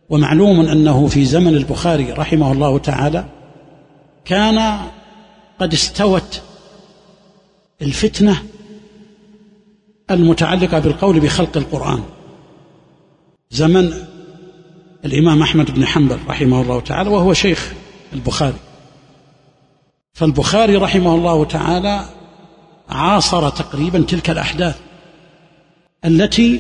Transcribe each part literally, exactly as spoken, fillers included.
ومعلوم أنه في زمن البخاري رحمه الله تعالى كان قد استوت الفتنة المتعلقة بالقول بخلق القرآن، زمن الإمام أحمد بن حنبل رحمه الله تعالى وهو شيخ البخاري. فالبخاري رحمه الله تعالى عاصر تقريبا تلك الأحداث التي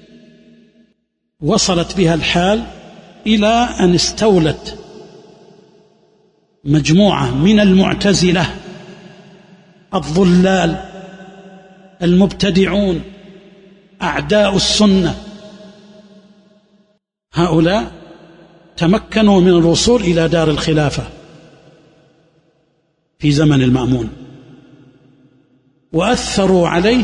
وصلت بها الحال إلى أن استولت مجموعة من المعتزلة الضلال المبتدعون أعداء السنة، هؤلاء تمكنوا من الوصول إلى دار الخلافة في زمن المأمون، وأثروا عليه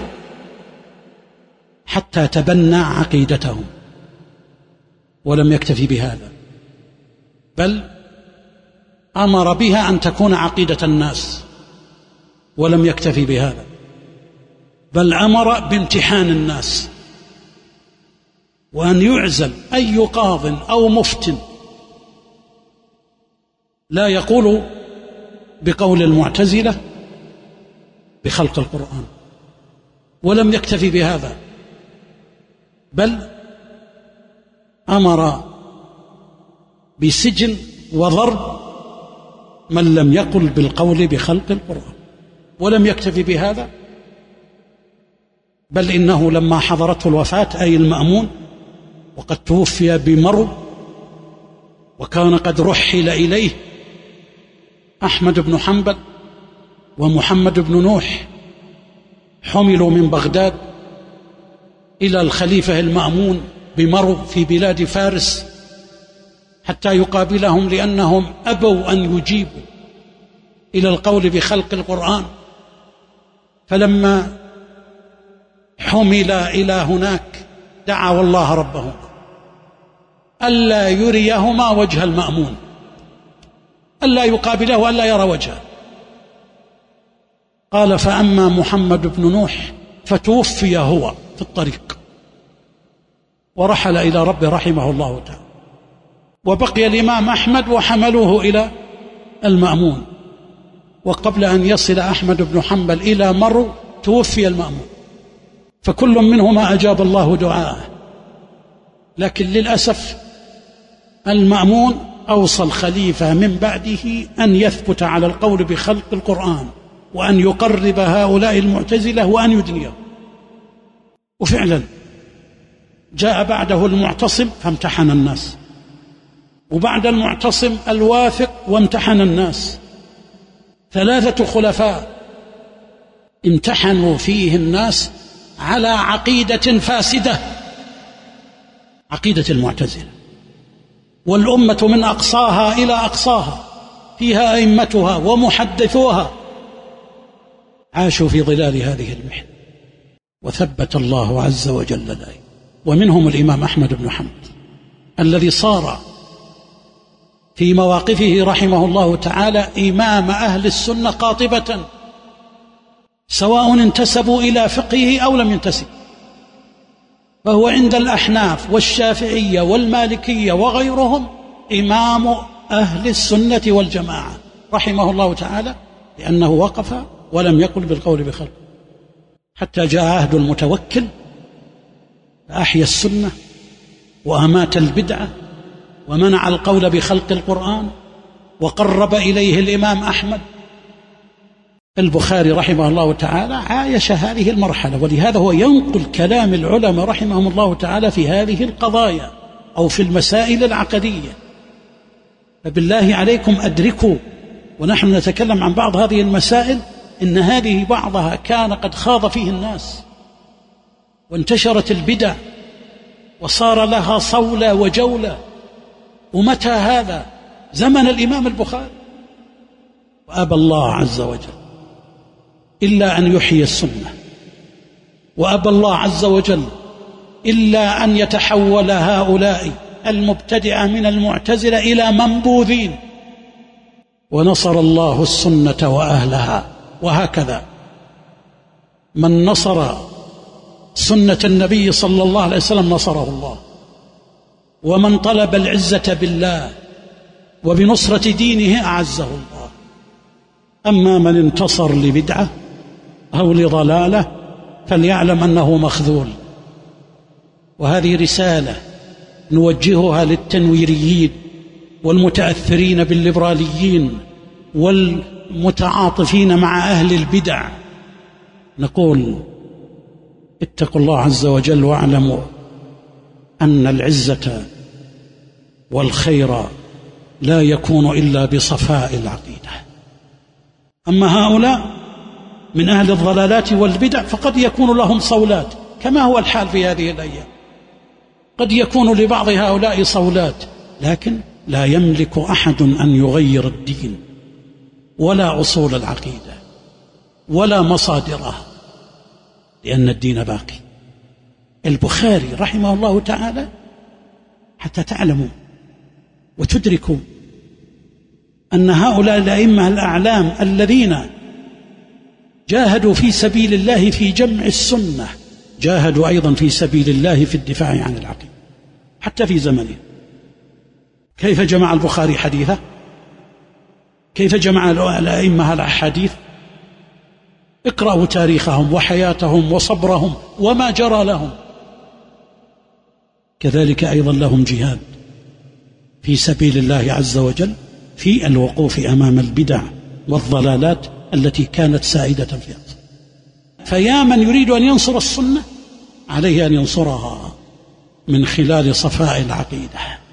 حتى تبنى عقيدتهم. ولم يكتفي بهذا، بل أمر بها أن تكون عقيدة الناس. ولم يكتفي بهذا، بل أمر بامتحان الناس، وأن يعزل أي قاض أو مفت لا يقول بقول المعتزلة بخلق القرآن. ولم يكتفي بهذا، بل أمر بسجن وضرب من لم يقل بالقول بخلق القرآن. ولم يكتفي بهذا، بل إنه لما حضرته الوفاة أي المأمون وقد توفي بمرض، وكان قد رحل إليه أحمد بن حنبل ومحمد بن نوح، حملوا من بغداد إلى الخليفة المأمون بمرض في بلاد فارس حتى يقابلهم، لأنهم أبوا أن يجيبوا إلى القول بخلق القرآن. فلما حمل إلى هناك دعوا الله ربهما ألا يريهما وجه المأمون، ألا يقابله وألا يرى وجهه. قال: فأما محمد بن نوح فتوفي هو في الطريق ورحل إلى ربه رحمه الله تعالى، وبقي الإمام أحمد وحملوه إلى المأمون. وقبل أن يصل أحمد بن حنبل إلى مرو توفي المأمون، فكل منهما أجاب الله دعاءه. لكن للأسف المأمون أوصى الخليفة من بعده أن يثبت على القول بخلق القرآن، وأن يقرب هؤلاء المعتزلة وأن يدنيهم. وفعلا جاء بعده المعتصم فامتحن الناس، وبعد المعتصم الواثق وامتحن الناس. ثلاثة خلفاء امتحنوا فيه الناس على عقيدة فاسدة، عقيدة المعتزلة، والأمة من أقصاها إلى أقصاها فيها أئمتها ومحدثوها عاشوا في ظلال هذه المحنة، وثبت الله عز وجل ذلك. ومنهم الإمام أحمد بن حنبل الذي صار في مواقفه رحمه الله تعالى إمام أهل السنة قاطبة، سواء انتسبوا إلى فقهه أو لم ينتسب. فهو عند الأحناف والشافعية والمالكية وغيرهم إمام أهل السنة والجماعة رحمه الله تعالى، لأنه وقف ولم يقل بالقول بخلق، حتى جاء عهد المتوكل فأحيا السنة وأمات البدعة ومنع القول بخلق القرآن، وقرب إليه الإمام أحمد. البخاري رحمه الله تعالى عايش هذه المرحلة، ولهذا هو ينقل كلام العلماء رحمهم الله تعالى في هذه القضايا أو في المسائل العقدية. فبالله عليكم أدركوا، ونحن نتكلم عن بعض هذه المسائل، إن هذه بعضها كان قد خاض فيه الناس، وانتشرت البدع وصار لها صولة وجولة. ومتى هذا؟ زمن الإمام البخاري. وأبى الله عز وجل إلا أن يحيي السنة، وأبى الله عز وجل إلا أن يتحول هؤلاء المبتدعة من المعتزلة إلى منبوذين، ونصر الله السنة وأهلها. وهكذا من نصر سنة النبي صلى الله عليه وسلم نصره الله، ومن طلب العزة بالله وبنصرة دينه أعزه الله. أما من انتصر لبدعة أو لضلالة فليعلم أنه مخذول. وهذه رسالة نوجهها للتنويريين والمتأثرين بالليبراليين والمتعاطفين مع أهل البدع، نقول اتقوا الله عز وجل واعلموا أن العزة والخير لا يكون إلا بصفاء العقيدة. أما هؤلاء من أهل الضلالات والبدع فقد يكون لهم صولات، كما هو الحال في هذه الأيام، قد يكون لبعض هؤلاء صولات، لكن لا يملك أحد أن يغير الدين ولا أصول العقيدة ولا مصادرها، لأن الدين باقي. البخاري رحمه الله تعالى، حتى تعلموا وتدركوا أن هؤلاء الأئمة الأعلام الذين جاهدوا في سبيل الله في جمع السنة جاهدوا أيضا في سبيل الله في الدفاع عن العقيدة حتى في زمنه. كيف جمع البخاري حديثه؟ كيف جمع الأئمة الأحاديث؟ اقرأوا تاريخهم وحياتهم وصبرهم وما جرى لهم. كذلك أيضا لهم جهاد في سبيل الله عز وجل في الوقوف أمام البدع والضلالات التي كانت سائدة في الأرض. فيا من يريد أن ينصر السنة عليه أن ينصرها من خلال صفاء العقيدة.